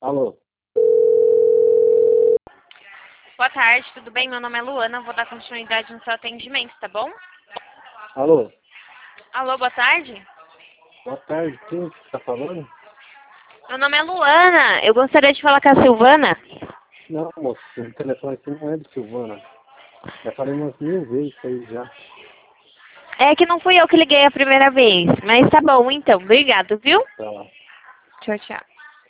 Alô? Boa tarde, tudo bem? Meu nome é Luana, vou dar continuidade no seu atendimento, tá bom? Alô? Alô, boa tarde? Boa tarde, quem está falando? Meu nome é Luana, eu gostaria de falar com a Silvana. Não, moço, o telefone aqui não é de Silvana. Já falei umas 1000 vezes isso aí já. É que não fui eu que liguei a primeira vez, mas tá bom então, obrigado, viu? Tá lá. Tchau, tchau.